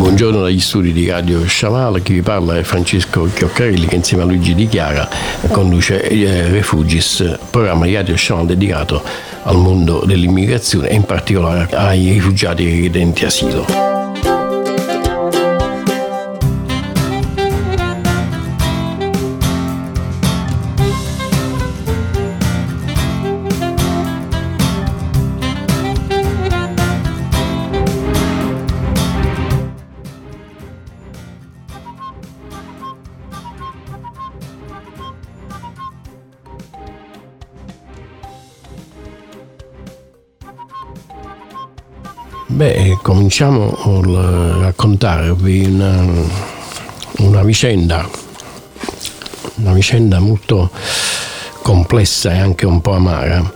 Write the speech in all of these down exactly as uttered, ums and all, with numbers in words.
Buongiorno dagli studi di Radio Sciavala, chi vi parla è Francesco Chioccarelli, che insieme a Luigi Di Chiara conduce eh, Refugis, programma di Radio Sciavala dedicato al mondo dell'immigrazione e in particolare ai rifugiati richiedenti asilo. Beh, cominciamo a raccontarvi una, una vicenda, una vicenda molto complessa e anche un po' amara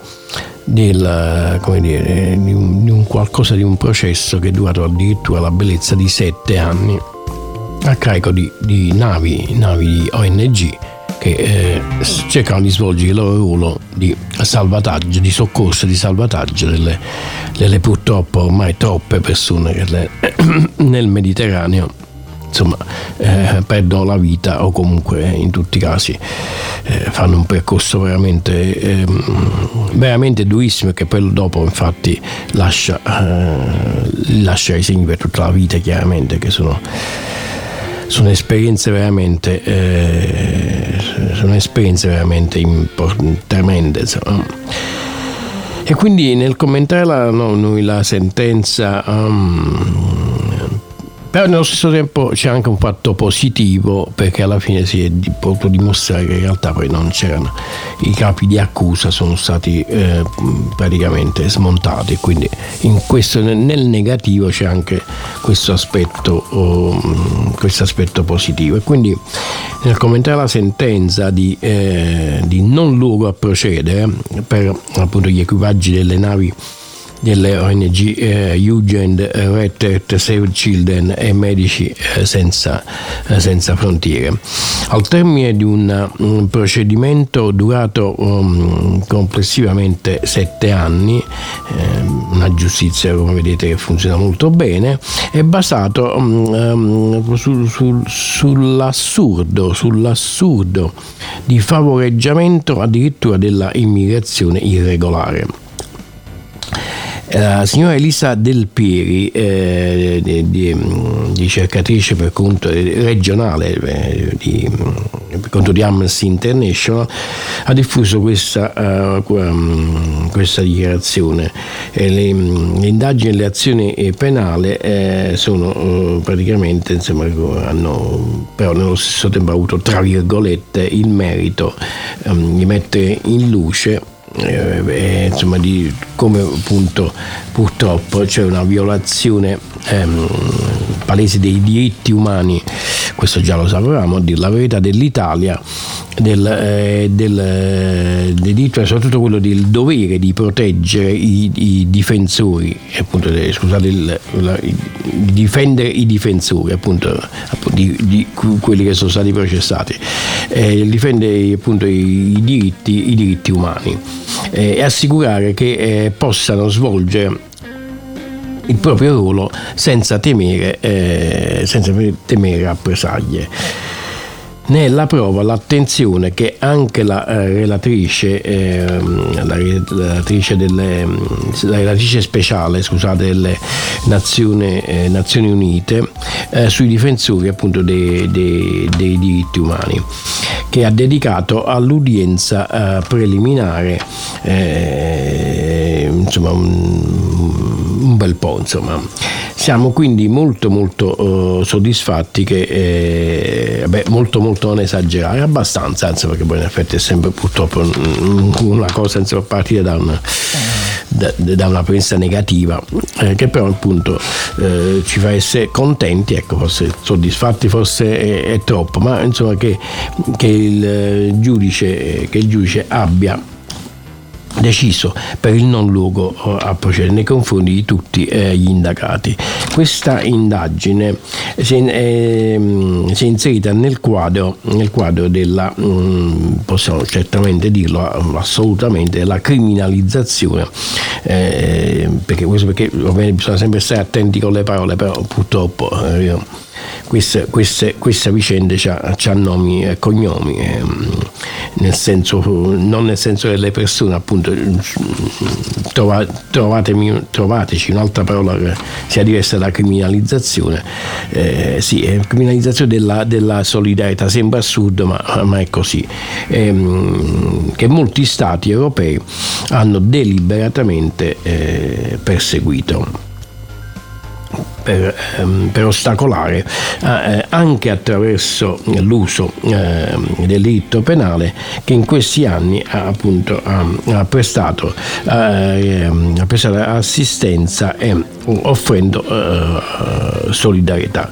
del, come dire, di, un, di un qualcosa di un processo che è durato addirittura la bellezza di sette anni a carico di, di navi, navi di O N G che eh, cercano di svolgere il loro ruolo di salvataggio, di soccorso e di salvataggio delle, delle purtroppo ormai troppe persone che le, nel Mediterraneo insomma eh, perdono la vita o comunque in tutti i casi eh, fanno un percorso veramente eh, veramente durissimo, che poi dopo infatti lascia eh, lascia i segni per tutta la vita, chiaramente, che sono sono esperienze veramente eh, sono esperienze veramente import- tremende, insomma. E quindi nel commentare la, no, noi la sentenza um, però nello stesso tempo c'è anche un fatto positivo, perché alla fine si è potuto dimostrare che in realtà poi non c'erano, i capi di accusa sono stati eh, praticamente smontati, quindi in questo, nel negativo c'è anche questo aspetto oh, questo aspetto positivo. E quindi nel commentare la sentenza di, eh, di non luogo a procedere per appunto gli equipaggi delle navi delle O N G eh, Urgent Red Earth, Save Children e Medici eh, senza, eh, senza frontiere, al termine di un, un procedimento durato um, complessivamente sette anni, eh, una giustizia, come vedete, che funziona molto bene, è basato um, su, su, sull'assurdo sull'assurdo di favoreggiamento addirittura della immigrazione irregolare. La signora Elisa Del Pieri, eh, di, di, ricercatrice per conto regionale eh, di, per conto di Amnesty International, ha diffuso questa, uh, questa dichiarazione. E le, le indagini e le azioni penali eh, sono uh, praticamente, insomma, hanno però nello stesso tempo avuto, tra virgolette, il merito um, di mettere in luce Eh, insomma di come appunto purtroppo c'è una violazione ehm, palese dei diritti umani, questo già lo sapevamo, a dir la verità, dell'Italia, del, eh, del, eh, del diritto, soprattutto quello del dovere di proteggere i, i difensori, appunto, eh, scusate, il, la, di difendere i difensori, appunto, appunto di, di quelli che sono stati processati, eh, difendere appunto i, i diritti, i diritti umani eh, e assicurare che eh, possano svolgere il proprio ruolo senza temere, eh, senza temere rappresaglie. Ne è la prova l'attenzione che anche la eh, relatrice, eh, la relatrice delle, la relatrice speciale, scusate, delle Nazioni, eh, Nazioni Unite eh, sui difensori appunto dei, dei, dei diritti umani, che ha dedicato all'udienza eh, preliminare eh, insomma un, un bel po', insomma. Siamo quindi molto molto uh, soddisfatti che eh, beh, molto molto non esagerare, abbastanza, anzi, perché poi in effetti è sempre purtroppo una cosa, insomma, partire da una, da, da una premessa negativa, eh, che però appunto eh, ci fa essere contenti, ecco, forse soddisfatti forse è, è troppo, ma insomma che, che il giudice che il giudice abbia deciso per il non luogo a procedere nei confronti di tutti eh, gli indagati. Questa indagine si è, eh, si è inserita nel quadro, nel quadro della, mh, possiamo certamente dirlo assolutamente, della criminalizzazione, eh, perché questo perché ovviamente bisogna sempre stare attenti con le parole, però purtroppo eh, Questa, queste, questa vicenda ha nomi e cognomi, eh, nel senso, non nel senso delle persone, appunto. Trova, trovatemi, trovateci un'altra parola che sia diversa dalla criminalizzazione. Eh, sì, è criminalizzazione della, della solidarietà, sembra assurdo, ma, ma è così. Eh, che molti stati europei hanno deliberatamente eh, perseguito. Per, ehm, per ostacolare eh, anche attraverso l'uso eh, del diritto penale, che in questi anni ha, appunto ha, ha, prestato, eh, ha prestato assistenza e offrendo eh, solidarietà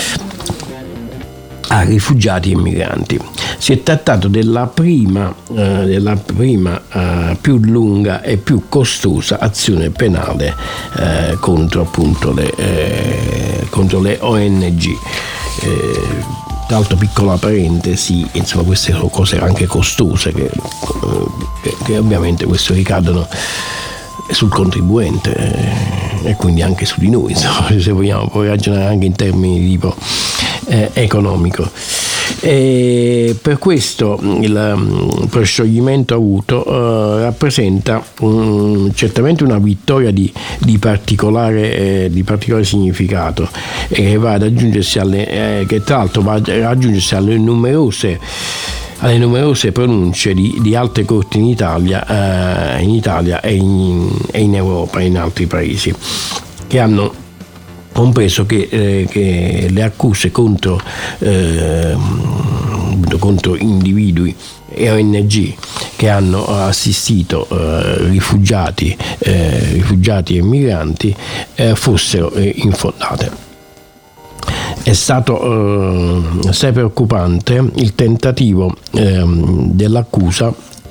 a rifugiati e migranti. Si è trattato della prima, eh, della prima eh, più lunga e più costosa azione penale eh, contro appunto le, eh, contro le O N G. Eh, tra l'altro, piccola parentesi, insomma, queste sono cose anche costose che, che, che ovviamente questo ricadono sul contribuente eh, e quindi anche su di noi, insomma, se vogliamo poi ragionare anche in termini di tipo eh, economico. E per questo il um, proscioglimento avuto uh, rappresenta um, certamente una vittoria di, di, particolare, eh, di particolare significato, e che va ad aggiungersi alle, eh, che tra l'altro va ad aggiungersi alle numerose alle numerose pronunce di, di altre corti in Italia, eh, in Italia e in, e in Europa e in altri paesi, che hanno compreso che, eh, che le accuse contro, eh, contro individui e O N G che hanno assistito eh, rifugiati, eh, rifugiati e migranti eh, fossero eh, infondate. È stato eh, assai preoccupante il tentativo eh, dell'accusa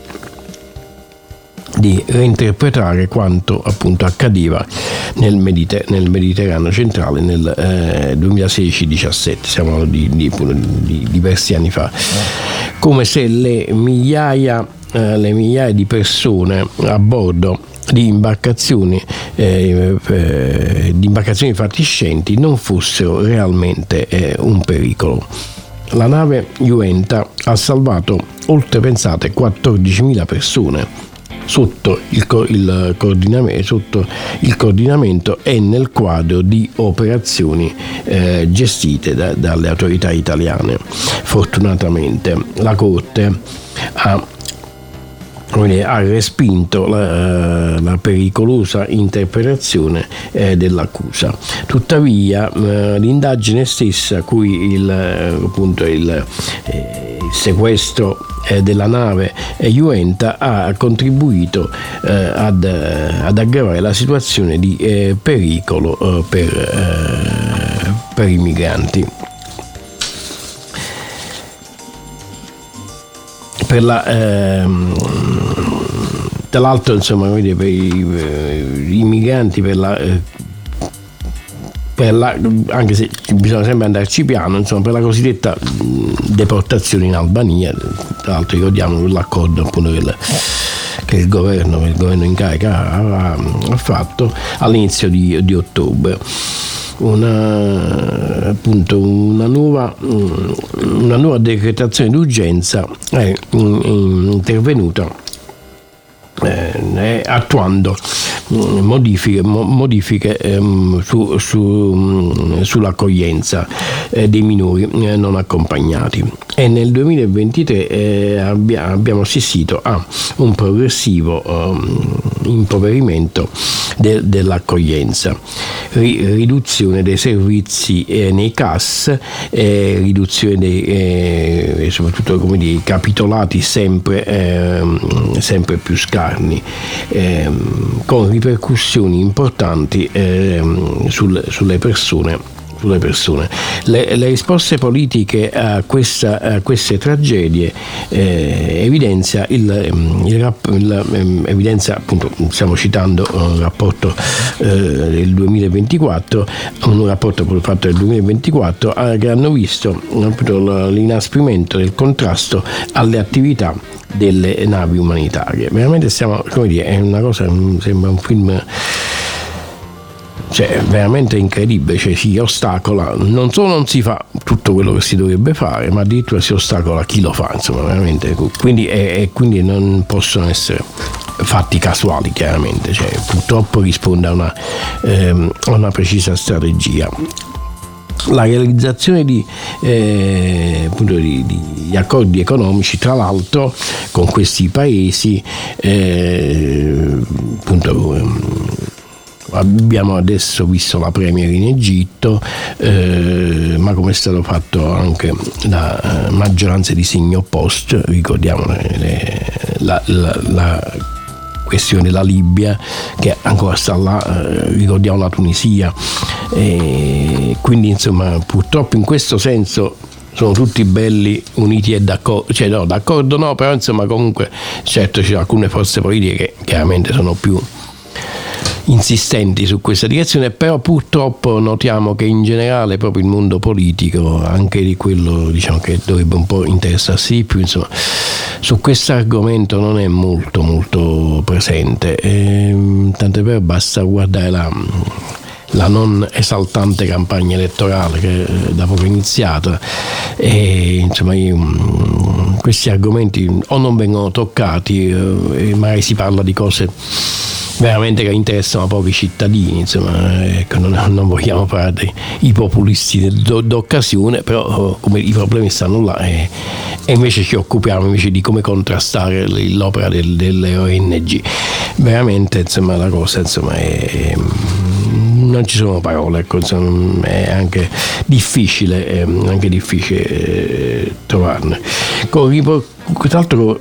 di reinterpretare quanto appunto accadeva nel, Mediter- nel Mediterraneo centrale nel eh, duemilasedici diciassette, siamo di, di, di diversi anni fa, come se le migliaia, eh, le migliaia di persone a bordo di imbarcazioni, eh, eh, di imbarcazioni fatiscenti non fossero realmente eh, un pericolo. La nave Iuenta ha salvato, oltre pensate, quattordicimila persone sotto il, co- il, coordinamento, sotto il coordinamento e nel quadro di operazioni eh, gestite da, dalle autorità italiane. Fortunatamente la Corte ha ha respinto la, la pericolosa interpretazione eh, dell'accusa. Tuttavia eh, l'indagine stessa, cui il, appunto il, eh, il sequestro eh, della nave Iuenta ha contribuito eh, ad, ad aggravare la situazione di eh, pericolo eh, per, eh, per i migranti. Per la, ehm, tra l'altro, insomma, per i, per i migranti, per la, per la, anche se bisogna sempre andarci piano, insomma, per la cosiddetta deportazione in Albania, tra l'altro ricordiamo l'accordo appunto che il, che il governo, il governo in carica ha, ha fatto all'inizio di, di ottobre. Una, appunto una nuova, una nuova decretazione d'urgenza è intervenuta eh, attuando modifiche, modifiche ehm, su, su, sull'accoglienza eh, dei minori eh, non accompagnati, e nel duemilaventitré eh, abbia, abbiamo assistito a un progressivo eh, impoverimento de, dell'accoglienza, Ri, riduzione dei servizi eh, nei C A S, eh, riduzione dei eh, soprattutto come dire, capitolati sempre, eh, sempre più scarni, eh, con ripercussioni importanti eh, sul, sulle persone sulle persone. Le, le risposte politiche a, questa, a queste tragedie eh, evidenzia il, il, il evidenzia appunto, stiamo citando un rapporto eh, del duemilaventiquattro, un rapporto fatto nel duemilaventiquattro eh, che hanno visto appunto, l'inasprimento del contrasto alle attività delle navi umanitarie. Veramente stiamo, come dire, è una cosa, sembra un film, cioè veramente incredibile, cioè si ostacola, non solo non si fa tutto quello che si dovrebbe fare, ma addirittura si ostacola chi lo fa, insomma, veramente. Quindi, e, e quindi non possono essere fatti casuali, chiaramente, cioè purtroppo risponde a una, ehm, a una precisa strategia. La realizzazione di, eh, appunto di, di accordi economici, tra l'altro, con questi paesi, eh, appunto, eh, abbiamo adesso visto la premier in Egitto, eh, ma come è stato fatto anche da maggioranza di segno opposto, ricordiamo le, la, la, la questione della Libia che ancora sta là, eh, ricordiamo la Tunisia, e quindi insomma purtroppo in questo senso sono tutti belli, uniti e d'accordo, cioè no, d'accordo no, però insomma comunque certo ci sono alcune forze politiche che chiaramente sono più insistenti su questa direzione, però purtroppo notiamo che in generale proprio il mondo politico, anche di quello diciamo che dovrebbe un po' interessarsi di più, insomma su questo argomento non è molto molto presente, e, tanto è vero basta guardare la la non esaltante campagna elettorale che da poco è iniziata, e insomma io, questi argomenti o non vengono toccati e magari si parla di cose veramente che interessano a pochi cittadini, insomma, ecco, non, non vogliamo fare dei populisti d'occasione, però come i problemi stanno là e, e invece ci occupiamo invece di come contrastare l'opera del, delle O N G. Veramente insomma la cosa insomma è, non ci sono parole, ecco, insomma, è anche difficile, è anche difficile eh, trovarne. Con, tra l'altro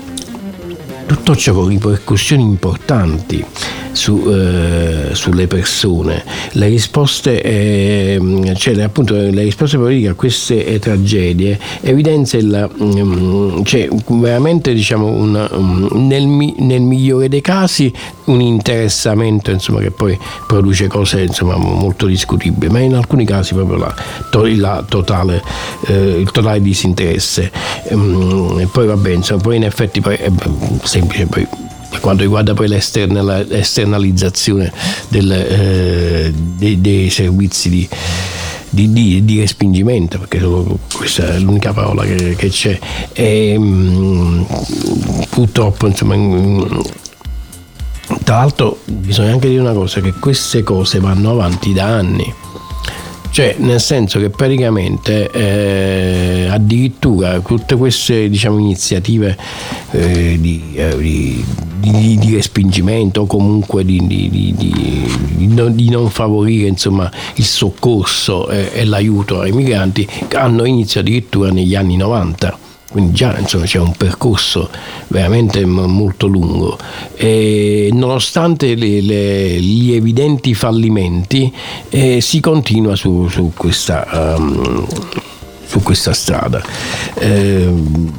tutto ciò con ripercussioni importanti su, eh, sulle persone. Le risposte, eh, cioè appunto le risposte politiche a queste eh, tragedie evidenzia il, um, cioè veramente diciamo una, um, nel, nel migliore dei casi un interessamento insomma che poi produce cose insomma molto discutibili, ma in alcuni casi proprio la, la totale, eh, il totale disinteresse. Um, e poi vabbè insomma poi in effetti poi è semplice poi per quanto riguarda poi l'esternalizzazione del, eh, dei, dei servizi di, di, di, di respingimento, perché questa è l'unica parola che, che c'è, e mh, purtroppo insomma mh, tra l'altro bisogna anche dire una cosa, che queste cose vanno avanti da anni, cioè nel senso che praticamente eh, addirittura tutte queste diciamo iniziative eh, di, eh, di, di, di respingimento o comunque di, di, di, di, non, di non favorire insomma il soccorso e, e l'aiuto ai migranti hanno inizio addirittura negli anni novanta. Quindi già insomma c'è un percorso veramente molto lungo, e nonostante le, le, gli evidenti fallimenti eh, si continua su, su, questa, um, su questa strada. Eh,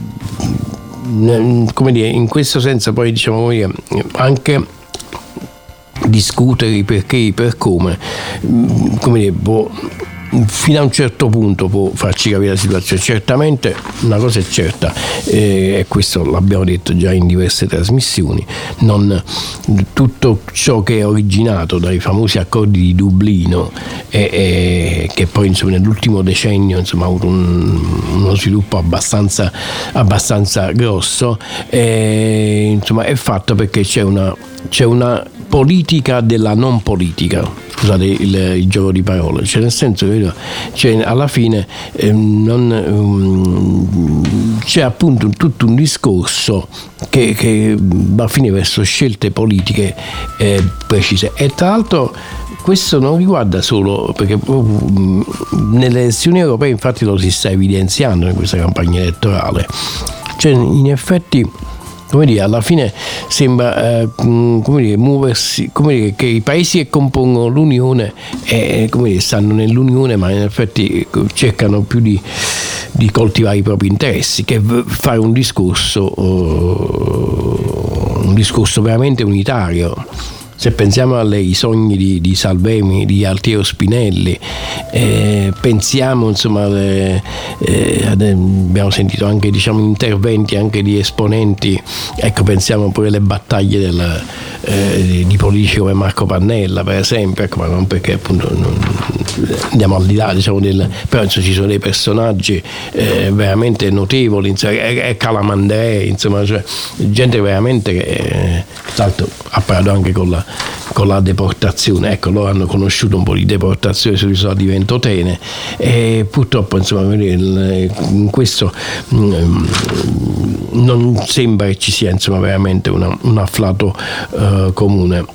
come dire, in questo senso poi diciamo anche discutere i perché, i per come, come dire, boh, fino a un certo punto può farci capire la situazione. Certamente una cosa è certa, eh, e questo l'abbiamo detto già in diverse trasmissioni, non tutto ciò che è originato dai famosi accordi di Dublino e, e che poi insomma nell'ultimo decennio insomma ha avuto un, uno sviluppo abbastanza abbastanza grosso, e, insomma è fatto perché c'è una c'è una politica della non politica, scusate il, il gioco di parole, cioè nel senso che cioè, alla fine eh, non, um, c'è appunto tutto un discorso che, che va a finire verso scelte politiche eh, precise, e tra l'altro questo non riguarda solo, perché um, nelle elezioni europee infatti lo si sta evidenziando in questa campagna elettorale, cioè in effetti come dire, alla fine sembra eh, come dire, muoversi, come dire, che i paesi che compongono l'Unione eh, come dire, stanno nell'Unione, ma in effetti cercano più di, di coltivare i propri interessi che fare un discorso uh, un discorso veramente unitario. Se pensiamo ai sogni di, di Salvemi, di Altiero Spinelli, eh, pensiamo insomma, alle, eh, abbiamo sentito anche diciamo, interventi anche di esponenti, ecco pensiamo pure alle battaglie del, eh, di politici come Marco Pannella per esempio, ecco, ma non perché appunto non, andiamo al di là diciamo, del, però insomma, ci sono dei personaggi eh, veramente notevoli, insomma, è Calamandrei, insomma, cioè, gente veramente che eh, tra l'altro ha parlato anche con la con la deportazione, ecco loro hanno conosciuto un po' di deportazione sull'isola di Ventotene e purtroppo insomma in questo non sembra che ci sia insomma veramente una, un afflato uh, comune.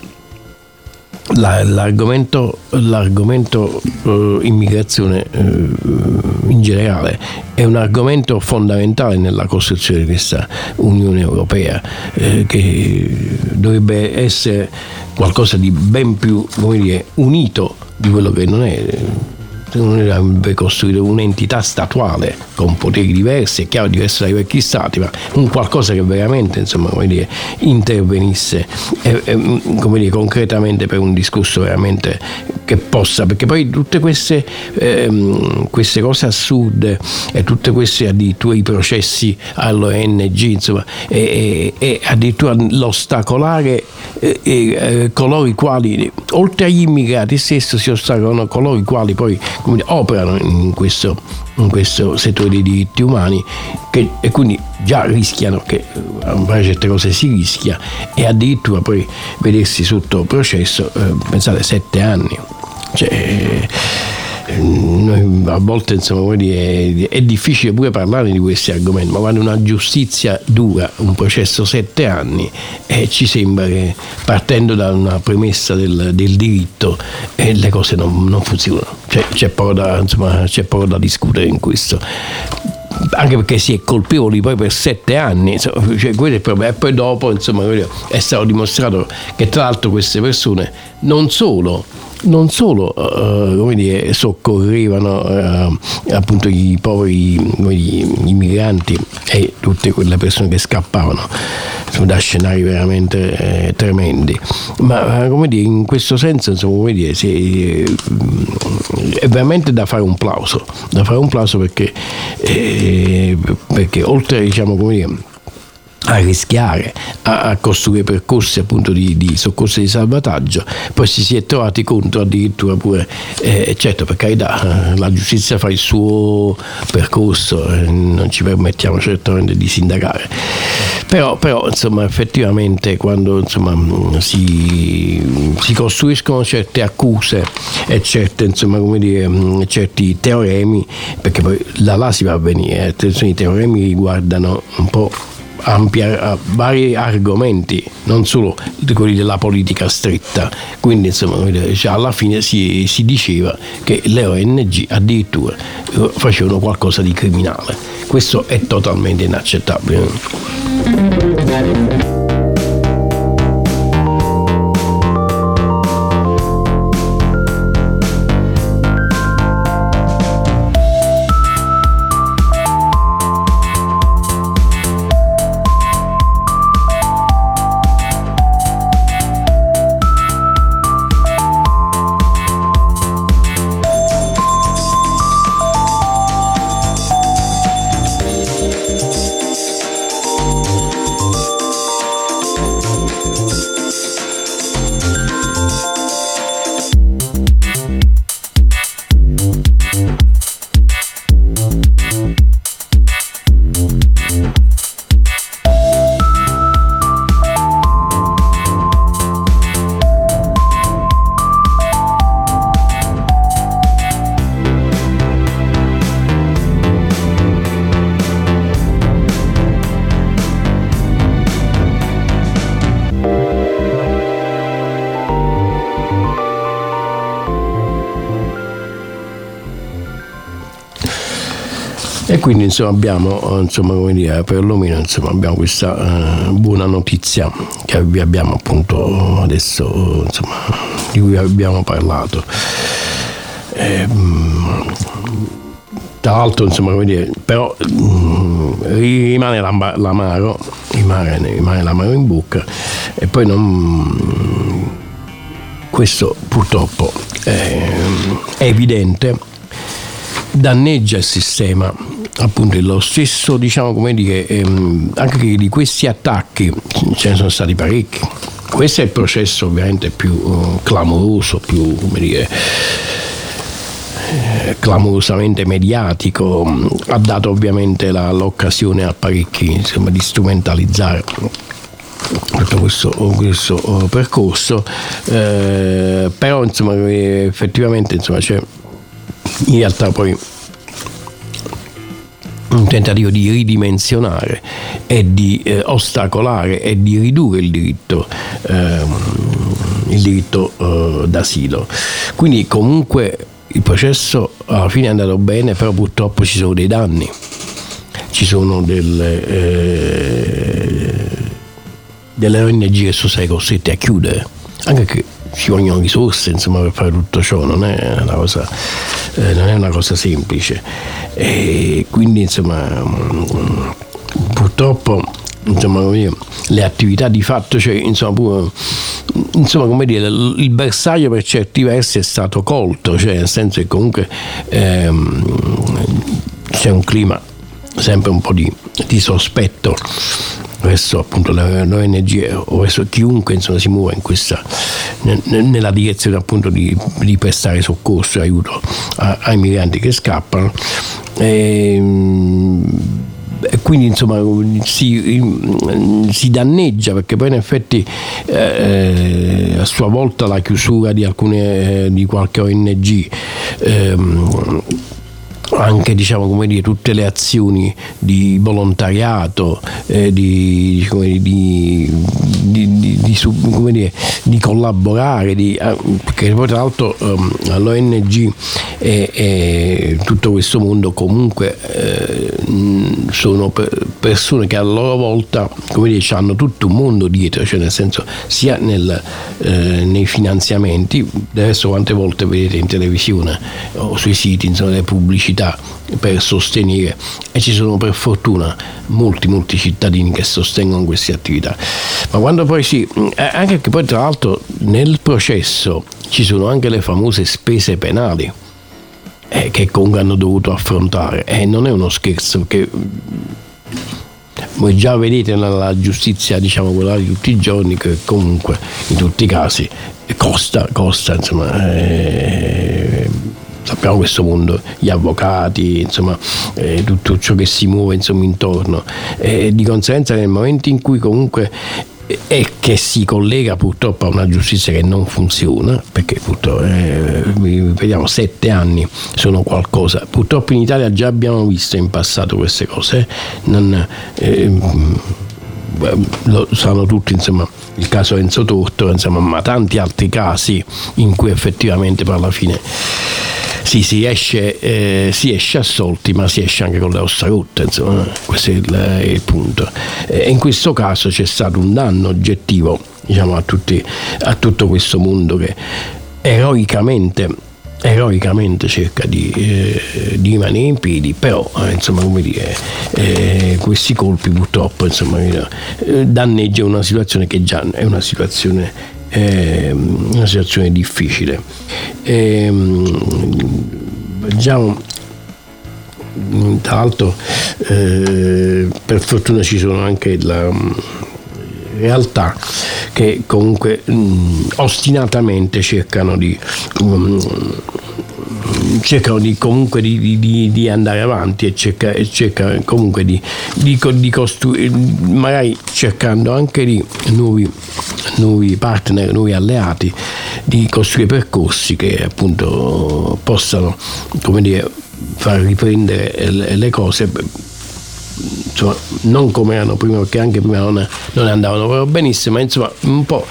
La, l'argomento, l'argomento uh, immigrazione uh, in generale è un argomento fondamentale nella costruzione di questa Unione Europea eh, che dovrebbe essere qualcosa di ben più, come dire, unito di quello che non è. Non dovrebbe costruire un'entità statuale con poteri diversi, è chiaro, diversi dai vecchi stati, ma un qualcosa che veramente insomma, come dire, intervenisse eh, eh, come dire, concretamente per un discorso veramente che possa, perché poi tutte queste, eh, queste cose assurde e tutte queste addirittura i processi all'O N G insomma, e, e, e addirittura l'ostacolare eh, eh, coloro i quali oltre agli immigrati stesso si ostacolano coloro i quali poi come dire, operano in questo, in questo settore dei diritti umani che, e quindi già rischiano che a fare certe cose si rischia e addirittura poi vedersi sotto processo eh, pensate sette anni, cioè noi a volte insomma è, è difficile pure parlare di questi argomenti, ma quando una giustizia dura un processo sette anni eh, ci sembra che partendo da una premessa del, del diritto eh, le cose non, non funzionano, cioè, c'è, poco da, insomma, c'è poco da discutere in questo, anche perché si è colpevoli poi per sette anni insomma, cioè, quello è il problema. E poi dopo insomma, è stato dimostrato che tra l'altro queste persone non solo non solo uh, come dire, soccorrevano uh, appunto i poveri i migranti e tutte quelle persone che scappavano insomma, da scenari veramente eh, tremendi, ma uh, come dire, in questo senso insomma, come dire, si, uh, è veramente da fare un plauso da fare un plauso perché, eh, perché oltre diciamo come dire a rischiare, a, a costruire percorsi appunto di, di soccorso e di salvataggio, poi si, si è trovati contro addirittura pure, eh, certo per carità la giustizia fa il suo percorso, eh, non ci permettiamo certamente di sindacare, però, però insomma effettivamente quando insomma si, si costruiscono certe accuse e certe insomma come dire certi teoremi, perché poi da là si va a venire, attenzione, i teoremi riguardano un po' ampia, vari argomenti, non solo quelli della politica stretta, quindi insomma alla fine si, si diceva che le O N G addirittura facevano qualcosa di criminale. Questo è totalmente inaccettabile. E quindi insomma abbiamo, insomma, come dire, perlomeno insomma abbiamo questa eh, buona notizia che vi abbiamo appunto adesso, insomma, di cui abbiamo parlato. Eh, tra l'altro, insomma, come dire, però mh, rimane l'amaro, rimane, rimane l'amaro in bocca, e poi non, questo purtroppo eh, è evidente, danneggia il sistema. Appunto lo stesso, diciamo, come dire, ehm, anche di questi attacchi ce ne sono stati parecchi. Questo è il processo ovviamente più uh, clamoroso, più, come dire, eh, clamorosamente mediatico. Ha dato ovviamente la, l'occasione a parecchi, insomma, di strumentalizzare tutto questo, questo uh, percorso, eh, però insomma effettivamente insomma c'è in realtà poi un tentativo di ridimensionare e di eh, ostacolare e di ridurre il diritto ehm, il diritto eh, d'asilo. Quindi comunque il processo alla fine è andato bene, però purtroppo ci sono dei danni, ci sono delle eh, delle O N G che sono state costrette a chiudere, anche che ci vogliono risorse, insomma, per fare tutto ciò, non è una cosa, eh, non è una cosa semplice, e quindi insomma purtroppo, insomma, le attività di fatto, cioè insomma, pure, insomma, come dire, il bersaglio per certi versi è stato colto, cioè nel senso che comunque ehm, c'è un clima sempre un po' di, di sospetto verso appunto l'O N G o verso chiunque insomma si muova in questa, nella direzione appunto di, di prestare soccorso e aiuto a, ai migranti che scappano, e, e quindi insomma si, si danneggia, perché poi in effetti eh, a sua volta la chiusura di alcune di qualche O N G, ehm, anche, diciamo, come dire, tutte le azioni di volontariato, eh, di, come di, di, di, di, come dire, di collaborare, di, eh, perché poi tra l'altro um, l'O N G e, e tutto questo mondo comunque eh, sono persone che a loro volta, come dire, hanno tutto un mondo dietro, cioè nel senso sia nel, eh, nei finanziamenti. Adesso quante volte vedete in televisione o sui siti, insomma, le pubblicità per sostenere, e ci sono per fortuna molti molti cittadini che sostengono queste attività. Ma quando poi si, anche che poi tra l'altro nel processo ci sono anche le famose spese penali eh, che comunque hanno dovuto affrontare, e eh, non è uno scherzo, che voi già vedete nella giustizia, diciamo, quella di tutti i giorni, che comunque in tutti i casi costa costa insomma eh, sappiamo questo mondo, gli avvocati, insomma, eh, tutto ciò che si muove insomma intorno, e di conseguenza nel momento in cui comunque e che si collega purtroppo a una giustizia che non funziona, perché purtroppo eh, vediamo sette anni sono qualcosa, purtroppo in Italia già abbiamo visto in passato queste cose, non, eh, lo sanno tutti, insomma, il caso Enzo Tortora, insomma, ma tanti altri casi in cui effettivamente poi alla fine sì, si esce, eh, si esce assolti, ma si esce anche con le ossa rotte, insomma, questo è il, è il punto. E in questo caso c'è stato un danno oggettivo, diciamo, a, tutti, a tutto questo mondo che eroicamente, eroicamente cerca di, eh, di rimanere in piedi, però eh, insomma, come dire, eh, questi colpi purtroppo, insomma, eh, danneggiano una situazione che già è una situazione è una situazione difficile. E, diciamo, tra l'altro eh, per fortuna ci sono anche la realtà che comunque mh, ostinatamente cercano di um, cercano di comunque di, di, di andare avanti e cerca, e cerca comunque di, di, di costruire, magari cercando anche di nuovi, nuovi partner, nuovi alleati, di costruire percorsi che appunto possano, come dire, far riprendere le, le cose, insomma, non come erano prima, perché anche prima non, non andavano proprio benissimo, ma insomma un po'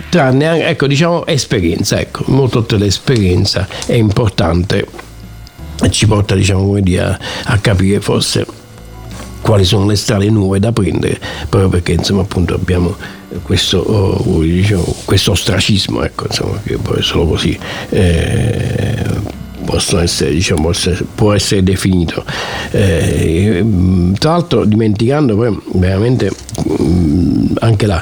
tranne, ecco, diciamo esperienza, ecco, molto l'esperienza è importante ci porta, diciamo, come dire, a, a capire forse quali sono le strade nuove da prendere, proprio perché insomma appunto abbiamo questo, oh, diciamo, questo ostracismo, ecco, insomma, che poi solo così eh, possono essere, diciamo, può essere definito. Eh, tra l'altro dimenticando poi veramente anche la,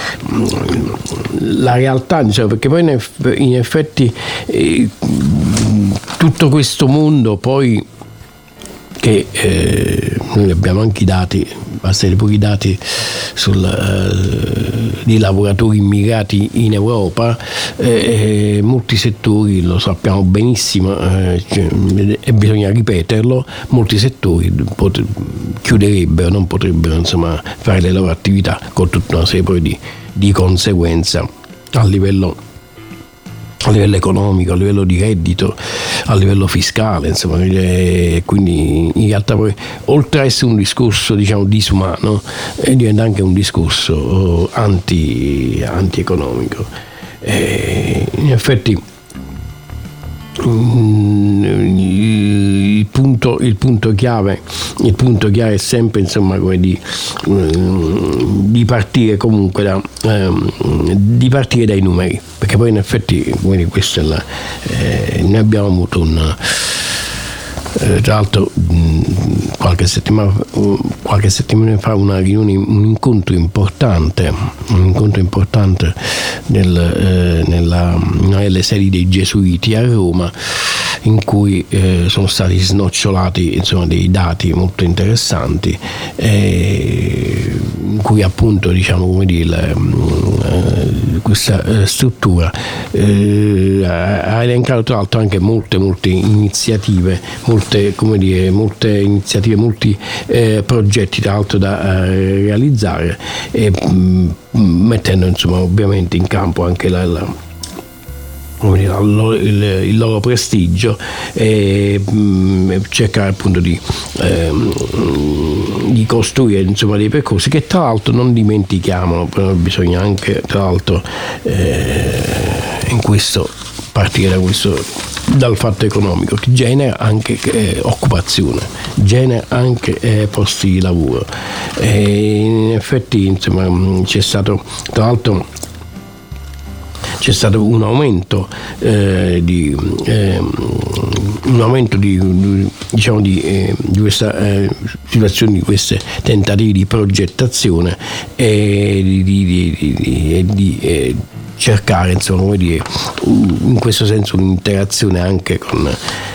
la realtà, diciamo, perché poi in, eff- in effetti eh, tutto questo mondo poi che eh, noi abbiamo anche i dati, basta vedere pochi dati sul, eh, di lavoratori immigrati in Europa, eh, molti settori, lo sappiamo benissimo, eh, cioè, e bisogna ripeterlo, molti settori pot- chiuderebbero, non potrebbero insomma fare le loro attività, con tutta una serie poi di, di conseguenze a livello a livello economico, a livello di reddito, a livello fiscale, insomma, quindi in realtà poi oltre a essere un discorso, diciamo, disumano, eh, diventa anche un discorso anti, anti-economico. Eh, in effetti il punto, il punto chiave il punto chiave è sempre, insomma, come di, di partire comunque da di partire dai numeri, perché poi in effetti, come questo è la, eh, noi abbiamo avuto un Eh, tra l'altro mh, qualche settimana uh, qualche settimana fa una riunione, un incontro importante un incontro importante nel, eh, nella una delle sedi dei Gesuiti a Roma, in cui eh, sono stati snocciolati, insomma, dei dati molto interessanti, eh, in cui appunto, diciamo, come dire, eh, questa eh, struttura eh, ha elencato tra l'altro anche molte molte iniziative, molte, come dire, molte iniziative, molti eh, progetti tra l'altro da eh, realizzare, e mh, mettendo, insomma, ovviamente in campo anche la, la Il, il loro prestigio, e mh, cercare appunto di, ehm, di costruire, insomma, dei percorsi che, tra l'altro, non dimentichiamolo, però bisogna anche, tra l'altro, eh, in questo partire da questo, dal fatto economico, che genera anche eh, occupazione, genera anche eh, posti di lavoro, e in effetti, insomma, c'è stato, tra l'altro c'è stato un aumento eh, di eh, un aumento di, diciamo di, eh, di questa eh, situazione, di queste tentativi di progettazione e di, di, di, di, di eh, cercare, insomma, come dire, in questo senso un'interazione anche con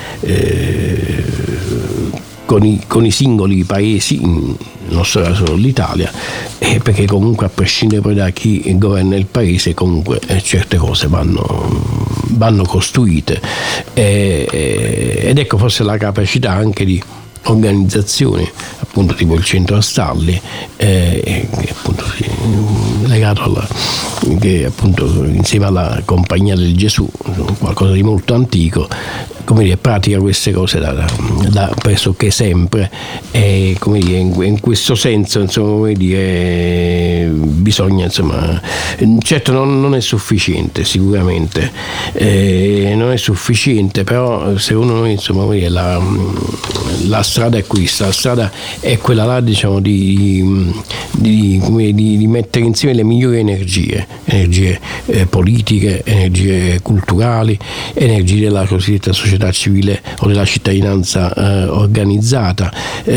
eh, con i, con i singoli paesi, non solo l'Italia, eh, perché comunque, a prescindere poi da chi governa il paese, comunque eh, certe cose vanno, vanno costruite, eh, eh, ed ecco forse la capacità anche di organizzazioni, appunto tipo il Centro Astalli, eh, che appunto sì, legato alla, che appunto insieme alla Compagnia del Gesù, qualcosa di molto antico, come dire, pratica queste cose da, da, da pressoché sempre, e come dire, in, in questo senso, insomma, come dire, bisogna, insomma, certo non, non è sufficiente sicuramente, eh, non è sufficiente, però secondo noi, insomma, come dire, la, la strada è questa, la strada è quella là, diciamo, di, di, come, di, di mettere insieme le migliori energie, energie eh, politiche, energie culturali, energie della cosiddetta società civile o della cittadinanza eh, organizzata,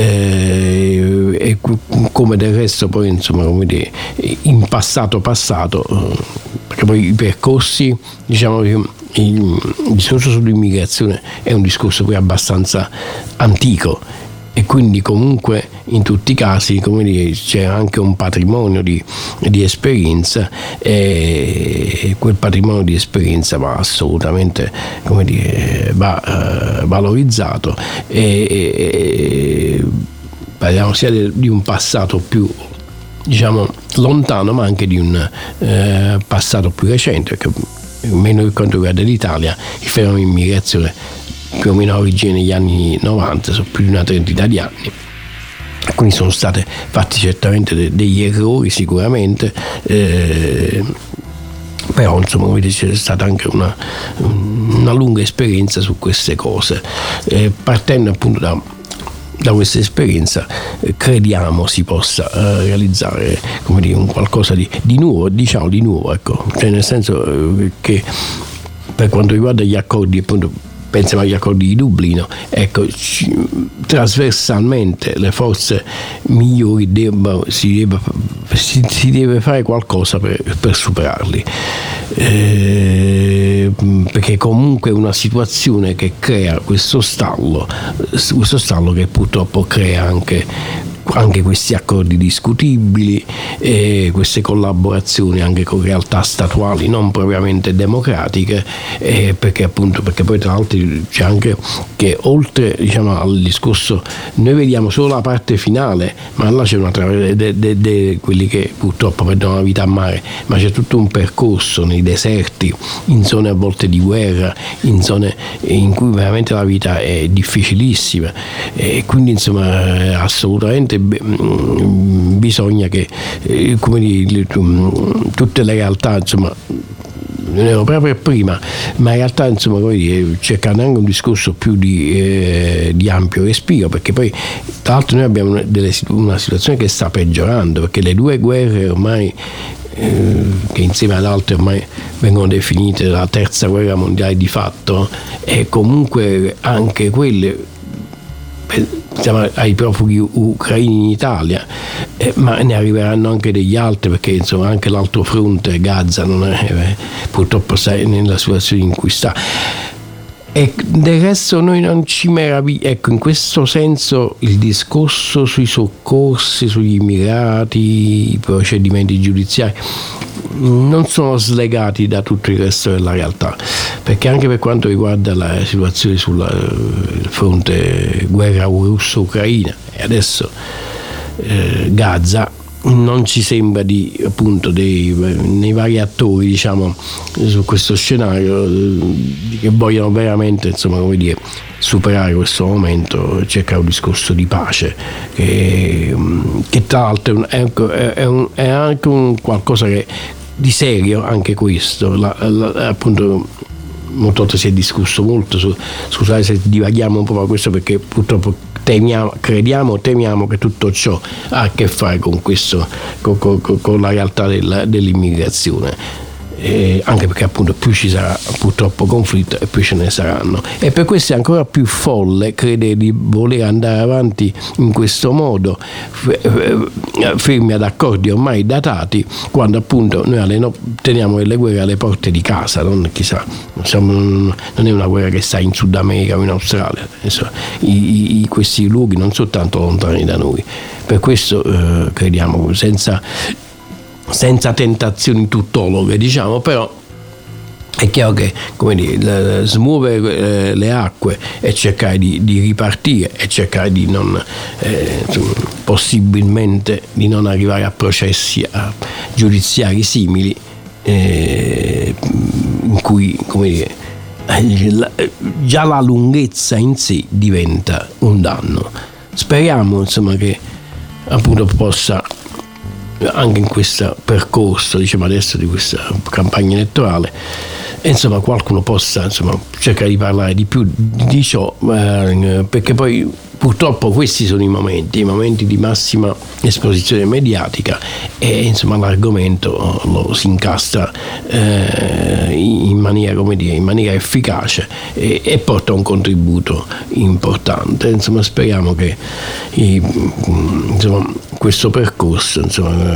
eh, e come del resto poi, insomma, come dire, in passato passato, eh, perché poi i percorsi, diciamo che il discorso sull'immigrazione è un discorso poi abbastanza antico, e quindi comunque in tutti i casi, come dire, c'è anche un patrimonio di, di esperienza, e quel patrimonio di esperienza va assolutamente, come dire, va uh, valorizzato, e, e parliamo sia di, di un passato più, diciamo, lontano, ma anche di un uh, passato più recente, perché almeno per quanto riguarda l'Italia il fenomeno di immigrazione più o meno a origine negli anni novanta, sono più di una trentina di anni, quindi sono state fatti certamente de- degli errori sicuramente, eh, Però insomma, come dice, c'è stata anche una, una lunga esperienza su queste cose, eh, partendo appunto da, da questa esperienza eh, crediamo si possa eh, realizzare, come dire, un qualcosa di, di nuovo, diciamo di nuovo, ecco, cioè nel senso eh, che per quanto riguarda gli accordi, appunto pensiamo agli accordi di Dublino, ecco, ci, trasversalmente le forze migliori debba, si, debba, si, si deve fare qualcosa per, per superarli, eh, perché comunque è una situazione che crea questo stallo, questo stallo che purtroppo crea anche anche questi accordi discutibili e queste collaborazioni anche con realtà statuali non propriamente democratiche, eh, perché appunto perché poi tra l'altro c'è anche che oltre, diciamo, al discorso, noi vediamo solo la parte finale, ma là c'è una de, de, de, de quelli che purtroppo perdono la vita a mare, ma c'è tutto un percorso nei deserti, in zone a volte di guerra, in zone in cui veramente la vita è difficilissima, e quindi insomma assolutamente bisogna che eh, come dire, tutte le realtà, insomma, non ero proprio prima, ma in realtà insomma, come dire, cercando anche un discorso più di, eh, di ampio respiro, perché poi tra l'altro noi abbiamo una, delle, una situazione che sta peggiorando, perché le due guerre ormai eh, che insieme ad altre ormai vengono definite la terza guerra mondiale di fatto, e comunque anche quelle siamo ai profughi ucraini in Italia, eh, ma ne arriveranno anche degli altri, perché insomma anche l'altro fronte, Gaza, non è, eh, purtroppo sta nella situazione in cui sta. E del resto noi non ci meravigliamo, ecco, in questo senso il discorso sui soccorsi, sugli immigrati, i procedimenti giudiziari non sono slegati da tutto il resto della realtà, perché anche per quanto riguarda la situazione sul fronte guerra russo-ucraina e adesso eh, Gaza, non ci sembra di, appunto, dei, nei vari attori, diciamo, su questo scenario eh, che vogliono veramente, insomma, come dire, superare questo momento, cercare un discorso di pace che, che tra l'altro è, è, un, è anche un qualcosa che di serio, anche questo, la, la, appunto molto si è discusso molto su, scusate se divaghiamo un po' a questo, perché purtroppo temiamo, crediamo, temiamo che tutto ciò ha a che fare con questo, con, con, con la realtà della, dell'immigrazione. Eh, anche perché appunto più ci sarà purtroppo conflitto e più ce ne saranno, e per questo è ancora più folle credere di voler andare avanti in questo modo, fermi ad accordi ormai datati, quando appunto noi teniamo delle guerre alle porte di casa, non chissà, insomma, non è una guerra che sta in Sud America o in Australia, insomma, i, i, questi luoghi non sono tanto lontani da noi, per questo eh, crediamo senza senza tentazioni tuttologhe, diciamo, però è chiaro che, come dire, smuovere eh, le acque e cercare di, di ripartire e cercare di non eh, insomma, possibilmente di non arrivare a processi a giudiziari simili eh, in cui, come dire, la, già la lunghezza in sé diventa un danno. Speriamo, insomma, che appunto possa anche in questo percorso, diciamo adesso, di questa campagna elettorale, e insomma qualcuno possa, insomma, cercare di parlare di più di ciò, eh, perché poi purtroppo questi sono i momenti, i momenti di massima esposizione mediatica, e insomma l'argomento lo si incastra eh, in maniera, come dire, in maniera efficace e, e porta un contributo importante. Insomma, speriamo che i, insomma, questo percorso, insomma,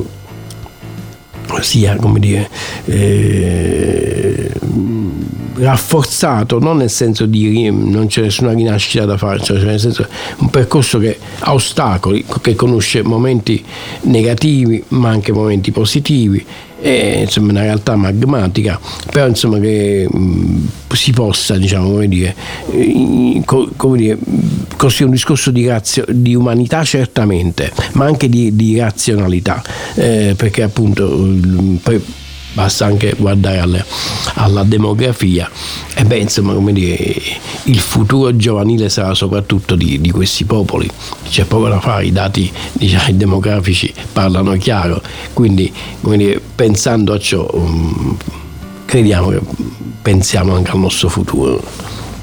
sia, come dire, eh, rafforzato, non nel senso di non c'è nessuna rinascita da fare, cioè nel senso un percorso che ha ostacoli, che conosce momenti negativi ma anche momenti positivi, e insomma una realtà magmatica, però insomma che mh, si possa, diciamo, come dire, eh, co, come dire costruire un discorso di, razio, di umanità certamente, ma anche di, di razionalità, eh, perché appunto poi basta anche guardare alle, alla demografia. E beh, insomma, come dire, il futuro giovanile sarà soprattutto di, di questi popoli. C'è poco da fare, i dati, diciamo, demografici parlano chiaro, quindi, come dire, pensando a ciò, um, crediamo che pensiamo anche al nostro futuro.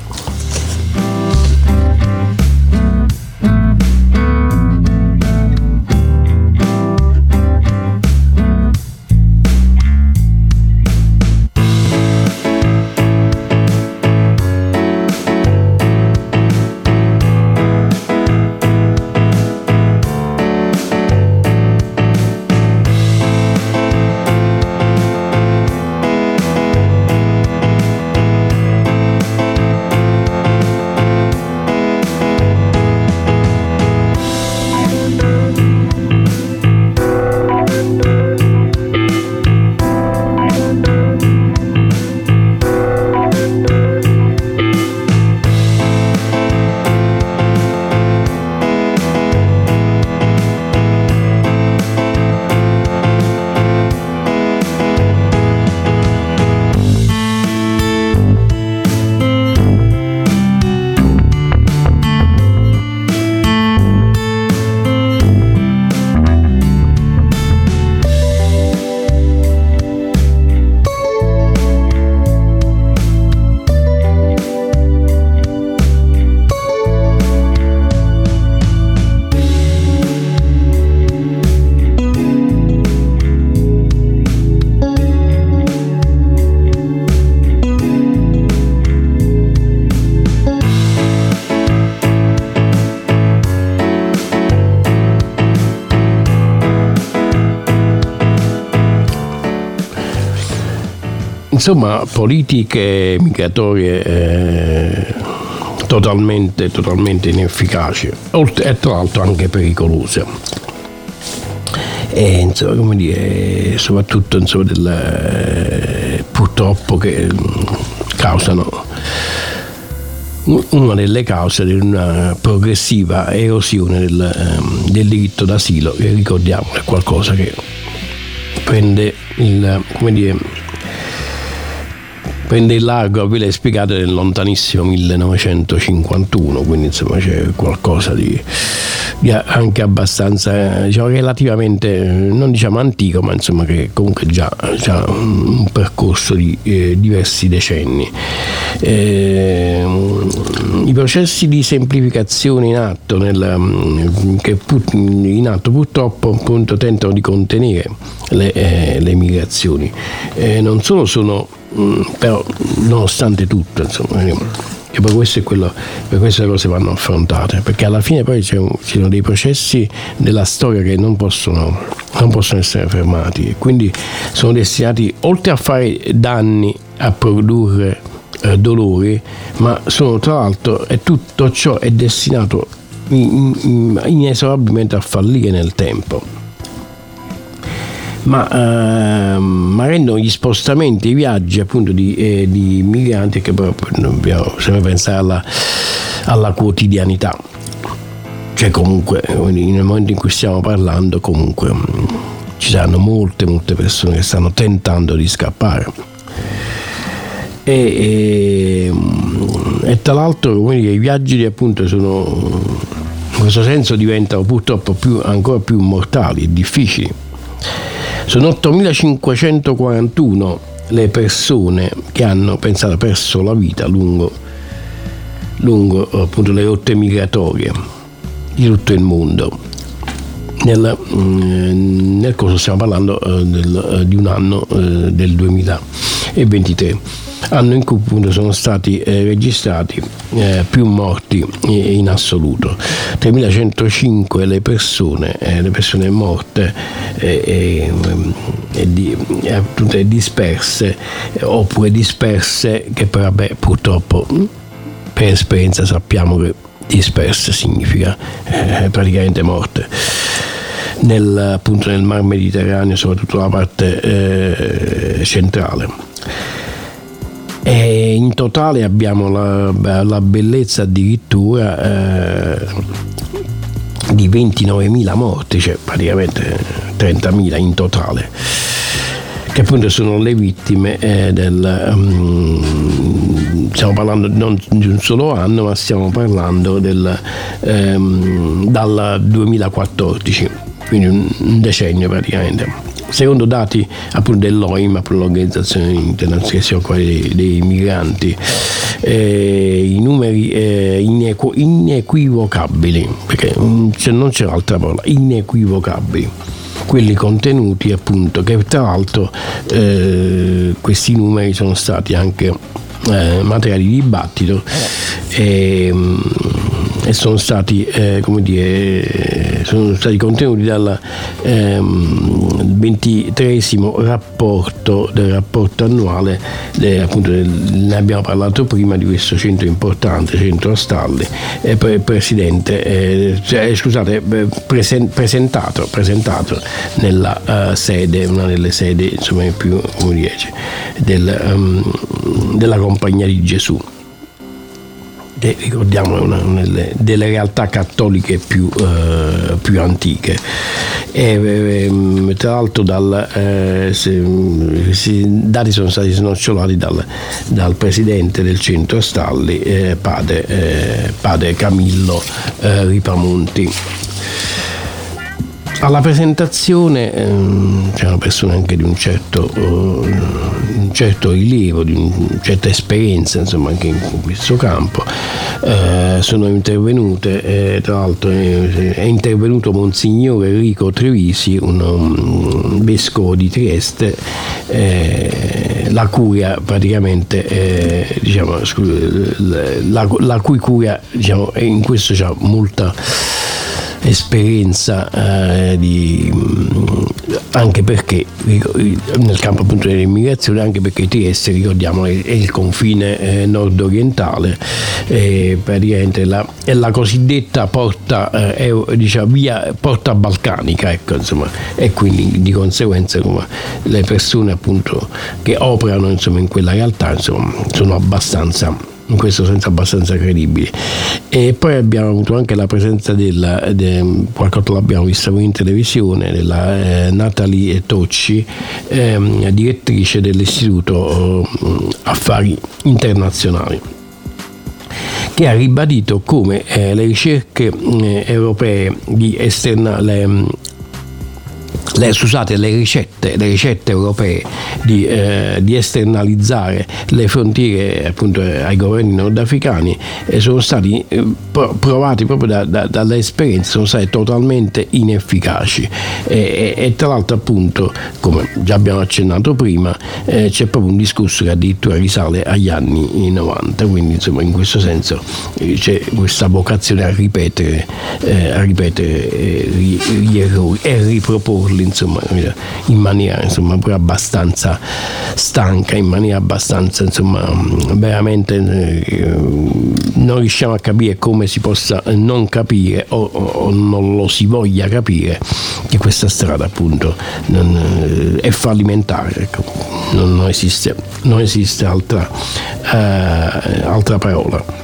Insomma, politiche migratorie eh, totalmente, totalmente inefficaci, oltre, e tra l'altro anche pericolose. E insomma, come dire, soprattutto insomma, del, eh, purtroppo che causano una delle cause di una progressiva erosione del, del diritto d'asilo, che ricordiamo è qualcosa che prende il, come dire, prende il largo a Villa Spiegata nel lontanissimo millenovecentocinquantuno, quindi insomma c'è qualcosa di, di anche abbastanza, diciamo, relativamente, non diciamo antico, ma insomma che comunque già ha un percorso di eh, diversi decenni. Eh, I processi di semplificazione in atto, nel, che put, in atto purtroppo appunto tentano di contenere le, eh, le migrazioni. Eh, non solo sono però nonostante tutto, insomma, e per questo è quello, per queste le cose vanno affrontate, perché alla fine poi c'è un, ci sono dei processi della storia che non possono, non possono essere fermati, e quindi sono destinati, oltre a fare danni, a produrre eh, dolori, ma sono tra l'altro, e tutto ciò è destinato in, in, inesorabilmente a fallire nel tempo. Ma, eh, ma rendono gli spostamenti, i viaggi appunto di, eh, di migranti, che proprio dobbiamo sempre pensare alla, alla quotidianità, cioè comunque nel momento in cui stiamo parlando comunque ci saranno molte molte persone che stanno tentando di scappare e, e, e tra l'altro, come dire, i viaggi appunto sono, in questo senso diventano purtroppo più, ancora più mortali e difficili. Sono ottomilacinquecentoquarantuno le persone che hanno, pensato, perso la vita lungo, lungo appunto le rotte migratorie di tutto il mondo. Nel, nel corso, stiamo parlando del, di un anno del duemilaventitré, anno in cui appunto sono stati eh, registrati eh, più morti in assoluto, tremilacentocinque le persone, eh, le persone morte e eh, eh, di, eh, tutte disperse, eh, oppure disperse che però beh, purtroppo per esperienza sappiamo che disperse significa eh, praticamente morte. Nel, appunto nel Mar Mediterraneo, soprattutto la parte eh, centrale. E in totale abbiamo la, la bellezza addirittura eh, di ventinovemila morti, cioè praticamente trentamila in totale, che appunto sono le vittime eh, del um, stiamo parlando non di un solo anno, ma stiamo parlando del um, dal duemilaquattordici, quindi un, un decennio praticamente. Secondo dati appunto dell'O I M, l'Organizzazione Internazionale che si occupa dei, dei migranti, eh, i numeri eh, inequ- inequivocabili, perché cioè, non c'è altra parola, inequivocabili, quelli contenuti appunto, che tra l'altro eh, questi numeri sono stati anche eh, materia di dibattito e, e sono stati eh, come dire sono stati contenuti dal ehm, ventitreesimo rapporto del rapporto annuale de, appunto del, ne abbiamo parlato prima, di questo centro importante, centro Astalli, eh, pre- presidente eh, cioè, scusate presen- presentato presentato nella uh, sede, una delle sedi insomma più come dire, del, um, della Compagnia di Gesù, che ricordiamo è una, una delle, delle realtà cattoliche più, uh, più antiche. E, eh, tra l'altro dal, eh, se, si, dati sono stati snocciolati dal, dal presidente del centro Astalli, eh, padre, eh, padre Camillo eh, Ripamonti. Alla presentazione ehm, c'erano persone anche di un certo, uh, un certo rilievo, di una certa esperienza, insomma, anche in questo campo. Eh, sono intervenute, eh, tra l'altro eh, è intervenuto Monsignore Enrico Trevisi, un, un vescovo di Trieste, eh, la curia praticamente, eh, diciamo, la, la cui curia, diciamo, in questo c'ha molta esperienza eh, di, anche perché nel campo appunto dell'immigrazione, anche perché Trieste, ricordiamo, è, è il confine eh, nord-orientale, eh, praticamente la, è la cosiddetta porta eh, è, diciamo, via porta balcanica, ecco, insomma, e quindi di conseguenza come le persone appunto che operano insomma in quella realtà insomma sono abbastanza, in questo senso abbastanza credibili. E poi abbiamo avuto anche la presenza della de, qualcosa l'abbiamo vista in televisione, della eh, Natalie Tocci, eh, direttrice dell'Istituto eh, Affari Internazionali, che ha ribadito come eh, le ricerche eh, europee di esterna le, Le, scusate, le ricette, le ricette europee di, eh, di esternalizzare le frontiere appunto ai governi nordafricani eh, sono stati eh, provati proprio da, da, dalle esperienze, sono stati totalmente inefficaci e, e, e tra l'altro appunto, come già abbiamo accennato prima, eh, c'è proprio un discorso che addirittura risale agli anni novanta, quindi insomma in questo senso eh, c'è questa vocazione a ripetere, eh, a ripetere eh, gli, gli errori e riproporli insomma in maniera insomma pure abbastanza stanca, in maniera abbastanza insomma veramente eh, non riusciamo a capire come si possa non capire o, o non lo si voglia capire che questa strada appunto non, eh, è fallimentare, ecco. non, non esiste non esiste altra eh, altra parola.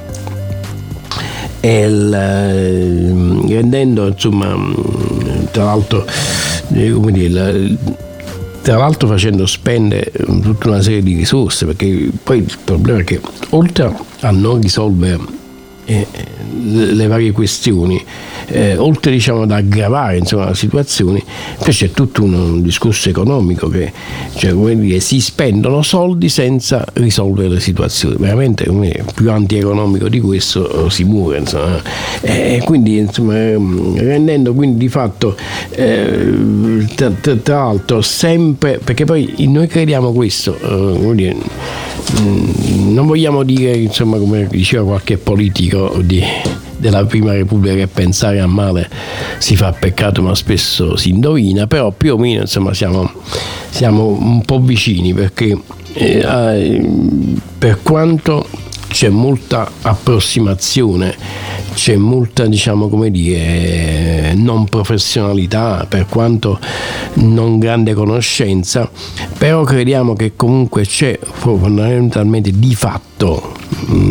Il, eh, rendendo insomma tra l'altro eh, come dire, tra l'altro facendo spendere tutta una serie di risorse, perché poi il problema è che oltre a non risolvere eh, le, le varie questioni, eh, oltre diciamo ad aggravare insomma la situazione, poi c'è tutto un, un discorso economico che cioè, come dire, si spendono soldi senza risolvere le situazioni, veramente come dire, più antieconomico di questo si muore insomma. E quindi insomma rendendo quindi di fatto eh, tra, tra, tra l'altro sempre, perché poi noi crediamo questo, eh, come dire, non vogliamo dire insomma come diceva qualche politico di della Prima Repubblica che pensare a male si fa peccato ma spesso si indovina, però più o meno insomma siamo, siamo un po' vicini, perché eh, per quanto c'è molta approssimazione, c'è molta diciamo come dire non professionalità, per quanto non grande conoscenza, però crediamo che comunque c'è fondamentalmente di fatto una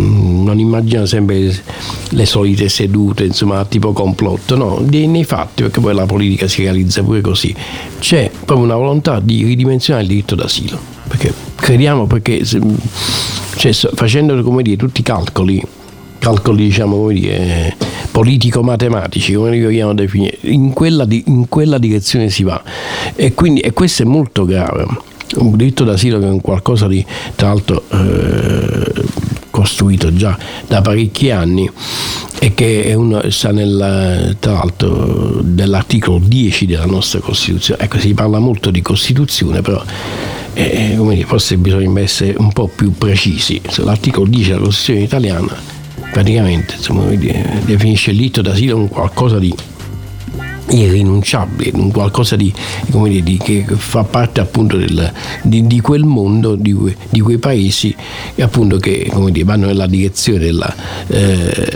non immagina sempre le, le solite sedute, insomma, tipo complotto, no, nei fatti, perché poi la politica si realizza pure così. C'è proprio una volontà di ridimensionare il diritto d'asilo, perché crediamo, perché cioè, facendo, come dire, tutti i calcoli, calcoli diciamo, come dire, politico-matematici, come li vogliamo definire, in quella, di, in quella direzione si va, e quindi e questo è molto grave. Un diritto d'asilo che è un qualcosa di, tra l'altro, eh, costruito già da parecchi anni, e che è uno, sta nel, tra l'altro, dell'articolo dieci della nostra Costituzione. Ecco, si parla molto di Costituzione, però eh, come dire, forse bisogna essere un po' più precisi. L'articolo dieci della Costituzione italiana praticamente, insomma, definisce il diritto d'asilo un qualcosa di irrinunciabile, un qualcosa di, come dire, di che fa parte appunto del, di, di quel mondo, di, di quei paesi appunto che, come dire, vanno nella direzione della, eh,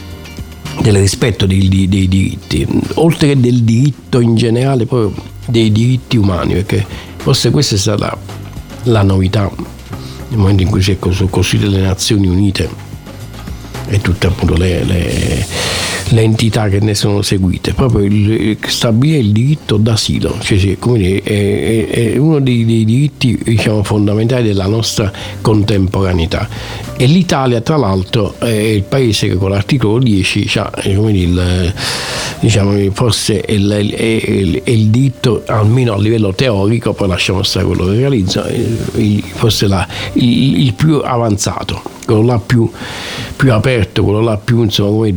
del rispetto dei, dei, dei diritti, oltre che del diritto in generale, proprio dei diritti umani, perché forse questa è stata la novità nel momento in cui si è costruite le Nazioni Unite e tutte appunto le, le, le entità che ne sono seguite, proprio il, stabilire il diritto d'asilo, cioè, sì, come dire, è, è uno dei, dei diritti, diciamo, fondamentali della nostra contemporaneità. E l'Italia, tra l'altro, è il paese che con l'articolo dieci ha, come dire, il, diciamo, forse è il, è, è, è il diritto, almeno a livello teorico, poi lasciamo stare quello che realizza, forse la, il, il più avanzato, quello là più, più aperto, quello là più, insomma, come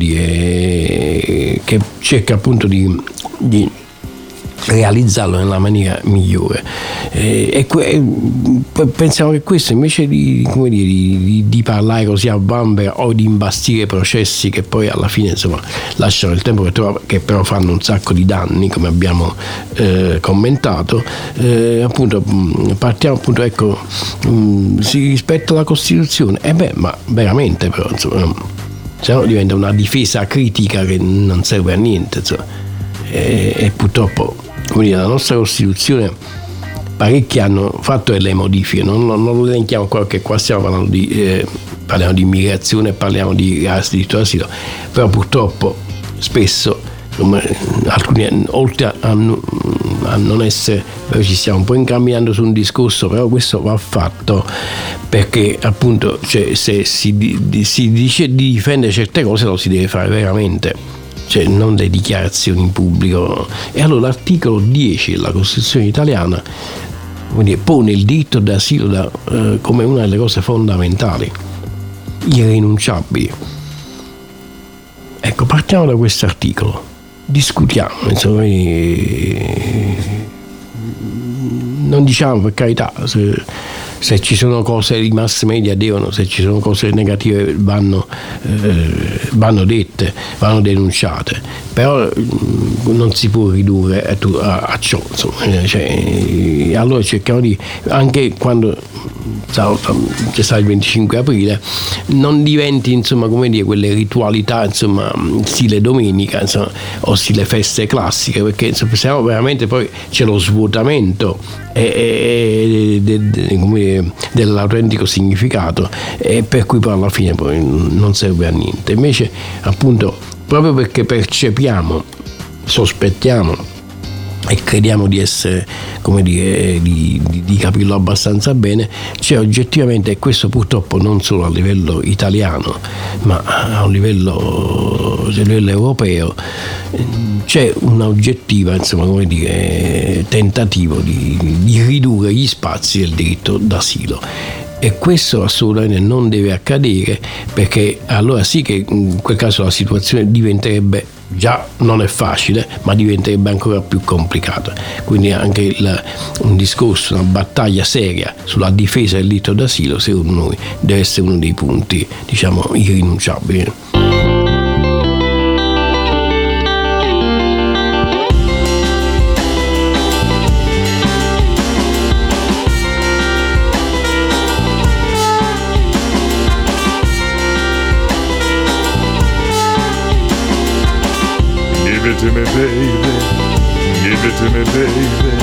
dire, che cerca appunto di, di realizzarlo nella maniera migliore. Eh, e que- pensiamo che questo, invece di, come dire, di, di parlare così a bambera o di imbastire processi che poi alla fine, insomma, lasciano il tempo che, trova, che però fanno un sacco di danni, come abbiamo eh, commentato, eh, appunto partiamo appunto, ecco, mh, si rispetta la Costituzione, e eh beh, ma veramente, però, insomma, se no diventa una difesa critica che non serve a niente, insomma. E, e purtroppo, come dire, la nostra Costituzione, parecchi hanno fatto delle modifiche, non, non, non lo elenchiamo qua, perché qua stiamo parlando di, eh, parliamo di immigrazione, parliamo di diritto d'asilo, però purtroppo spesso, come, alcuni, oltre a, a non essere, però ci stiamo un po' incamminando su un discorso, però questo va fatto perché appunto, cioè, se si, di, si dice di difendere certe cose, lo si deve fare veramente, cioè non le dichiarazioni in pubblico. E allora l'articolo dieci della Costituzione italiana, quindi, pone il diritto d'asilo da, eh, come una delle cose fondamentali, irrinunciabili. Ecco, partiamo da questo articolo, discutiamo, insomma, eh, non diciamo, per carità, se, se ci sono cose di mass media devono, se ci sono cose negative vanno, eh, vanno dette, vanno denunciate, però non si può ridurre a, a, a ciò, insomma, cioè, allora cerchiamo di, anche quando c'è stato il venticinque aprile, non diventi, insomma, come dire, quelle ritualità, insomma, stile domenica, insomma, o stile feste classiche, perché, insomma, se no veramente poi c'è lo svuotamento e, e, de, de, come dire, dell'autentico significato, e per cui poi alla fine poi non serve a niente. Invece, appunto, proprio perché percepiamo, sospettiamo e crediamo di essere, come dire, di, di, di capirlo abbastanza bene, c'è oggettivamente, e questo purtroppo non solo a livello italiano ma a un livello, a livello europeo, c'è un'oggettiva, insomma, come dire, tentativo di, di ridurre gli spazi del diritto d'asilo. E questo assolutamente non deve accadere, perché allora sì che in quel caso la situazione diventerebbe, già non è facile, ma diventerebbe ancora più complicata. Quindi anche il, un discorso, una battaglia seria sulla difesa del diritto d'asilo, secondo noi, deve essere uno dei punti, diciamo, irrinunciabili. Give it to me, baby. Give it to me, baby.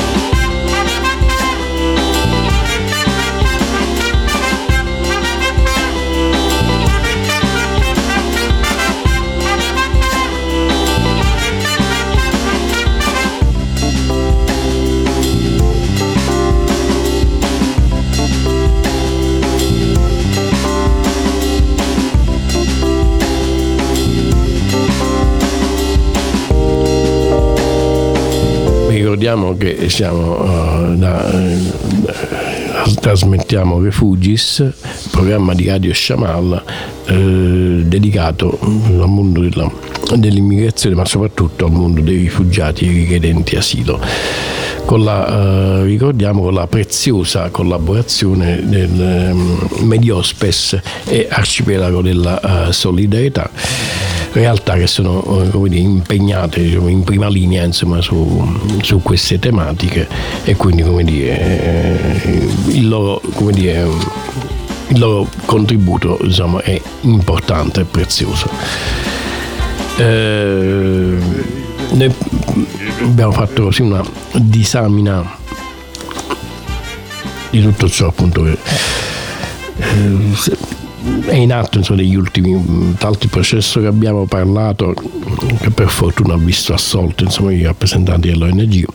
ricordiamo che siamo uh, da, uh, trasmettiamo Refugis, programma di Radio Shamal uh, dedicato al mondo della, dell'immigrazione, ma soprattutto al mondo dei rifugiati e richiedenti asilo. Con la, uh, ricordiamo con la preziosa collaborazione del um, Mediospes e Arcipelago della uh, Solidarietà, realtà che sono uh, come dire, impegnate, diciamo, in prima linea, insomma, su, su queste tematiche, e quindi come dire, eh, il loro, come dire, il loro contributo, insomma, è importante e prezioso. Eh, Noi abbiamo fatto così una disamina di tutto ciò, appunto, che eh, è in atto, insomma, degli ultimi tanti processi che abbiamo parlato, che per fortuna ha visto assolto, insomma, i rappresentanti dell'O N G.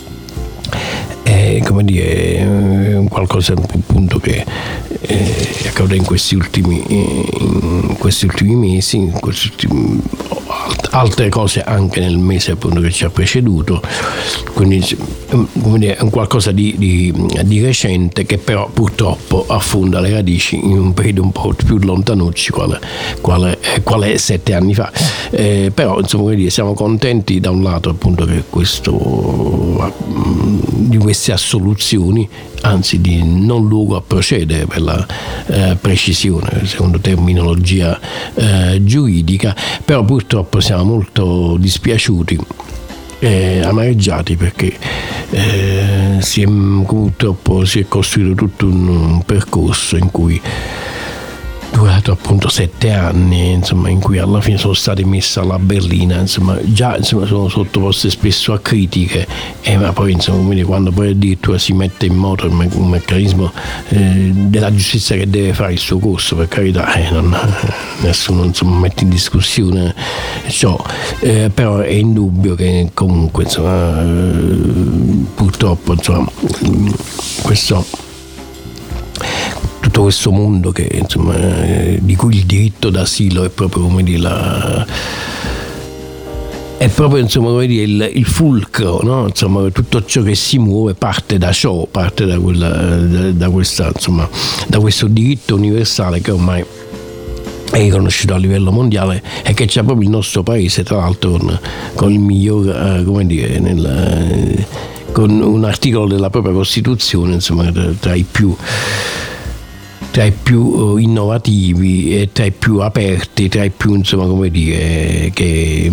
È, come dire, qualcosa, appunto, che è accaduto in questi ultimi in questi ultimi mesi, in questi ultimi, altre cose anche nel mese, appunto, che ci ha preceduto, quindi, come dire, è un qualcosa di, di, di recente, che però purtroppo affonda le radici in un periodo un po' più lontanucci, quale, quale, quale sette anni fa. Eh, però, insomma, come dire, siamo contenti da un lato, appunto, che questo di queste assoluzioni, anzi di non luogo a procedere per la eh, precisione, secondo terminologia eh, giuridica, però purtroppo siamo molto dispiaciuti e amareggiati, perché eh, si è, purtroppo si è costruito tutto un, un percorso in cui durato appunto sette anni, insomma, in cui alla fine sono state messe alla berlina, insomma, già, insomma, sono sottoposte spesso a critiche, eh, ma poi, insomma, quindi quando poi addirittura si mette in moto un, me- un meccanismo eh, della giustizia che deve fare il suo corso, per carità, eh, non, nessuno, insomma, mette in discussione ciò, eh, però è indubbio che comunque, insomma, eh, purtroppo, insomma, questo tutto questo mondo che, insomma, di cui il diritto d'asilo è proprio, come dire, la, è proprio, insomma, come dire, il, il fulcro, no? Insomma, tutto ciò che si muove parte da ciò, parte da, quella, da, da, questa, insomma, da questo diritto universale che ormai è riconosciuto a livello mondiale e che c'è proprio il nostro paese, tra l'altro con, con il miglior, come dire, nel, con un articolo della propria Costituzione, insomma, tra, tra i più tra i più innovativi e tra i più aperti, tra i più, insomma, come dire, che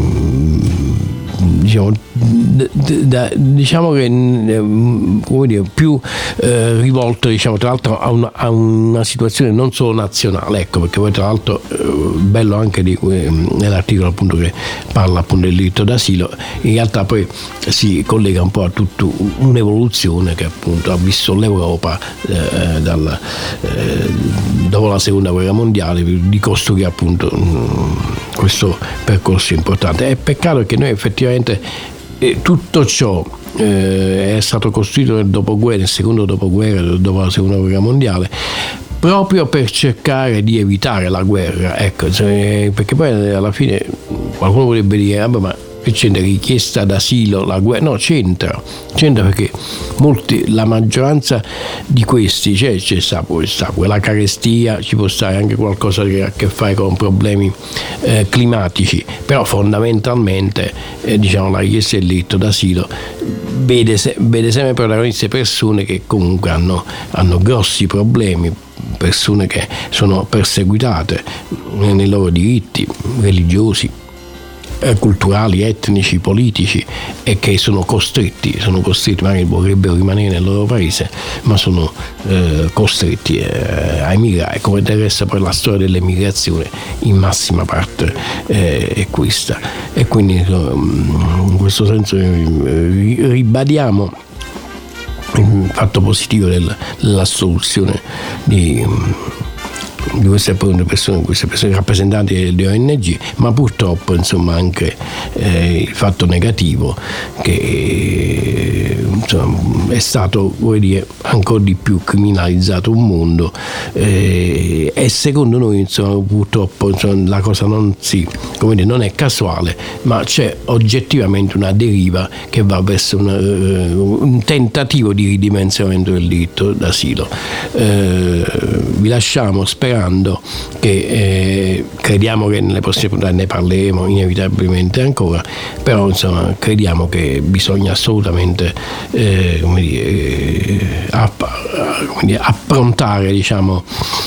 diciamo, da, diciamo che, come dire, più eh, rivolto, diciamo, tra l'altro a una, a una situazione non solo nazionale, ecco, perché poi tra l'altro eh, bello anche di, eh, nell'articolo, appunto, che parla, appunto, del diritto d'asilo, in realtà poi si collega un po' a tutta un'evoluzione che, appunto, ha visto l'Europa eh, dal, eh, dopo la seconda guerra mondiale di costruire, appunto, mh, questo percorso importante. È peccato che noi effettivamente eh, tutto ciò eh, è stato costruito nel dopoguerra, nel secondo dopoguerra, dopo la seconda guerra mondiale, proprio per cercare di evitare la guerra, ecco, cioè, perché poi alla fine qualcuno potrebbe dire, ah, beh, ma che c'entra richiesta d'asilo, la guerra? No, c'entra, c'entra perché molti, la maggioranza di questi, cioè, c'è sta, sta quella carestia, ci può stare anche qualcosa che ha a che fare con problemi eh, climatici, però fondamentalmente eh, diciamo, la richiesta del diritto d'asilo vede, se, vede sempre protagoniste persone che comunque hanno, hanno grossi problemi, persone che sono perseguitate nei loro diritti religiosi, culturali, etnici, politici, e che sono costretti, sono costretti, magari vorrebbero rimanere nel loro paese, ma sono eh, costretti eh, a emigrare, come del resto poi la storia dell'emigrazione in massima parte eh, è questa. E quindi in questo senso ribadiamo il fatto positivo del, della soluzione di di queste persone, queste persone rappresentanti delle O N G, ma purtroppo insomma anche eh, il fatto negativo che insomma, è stato, vuol dire, ancora di più criminalizzato un mondo eh, e secondo noi insomma, purtroppo insomma, la cosa non si, come dire, non è casuale, ma c'è oggettivamente una deriva che va verso una, uh, un tentativo di ridimensionamento del diritto d'asilo. Eh, vi lasciamo sperando che eh, crediamo che nelle prossime puntate ne parleremo inevitabilmente ancora, però insomma crediamo che bisogna assolutamente eh, come dire, eh, app- come dire, approntare diciamo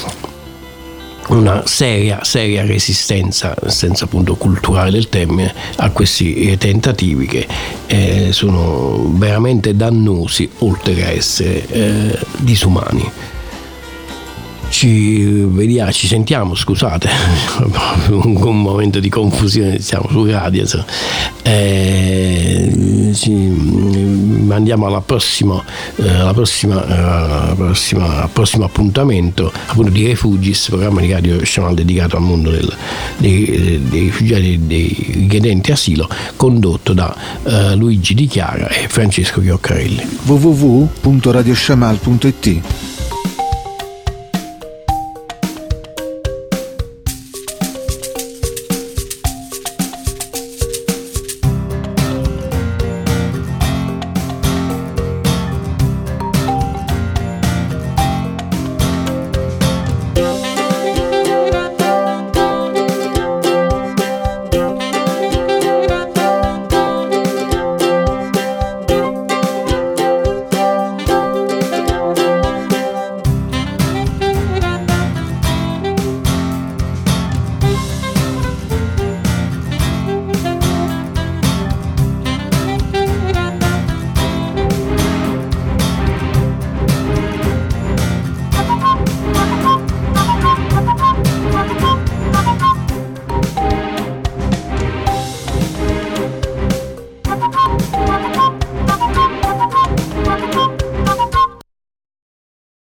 una seria, seria resistenza, nel senso appunto culturale del termine, a questi tentativi che eh, sono veramente dannosi oltre a essere eh, disumani. Ci vediamo, ci sentiamo, scusate, un, un momento di confusione, siamo su radio, eh, ci mandiamo alla prossima, eh, alla prossima, eh, alla prossima, al prossimo appuntamento appunto di Refugis, programma di Radio Shamal dedicato al mondo del, dei, dei rifugiati e dei richiedenti asilo, condotto da eh, Luigi Di Chiara e Francesco Chioccarelli. w w w punto radio shamal punto i t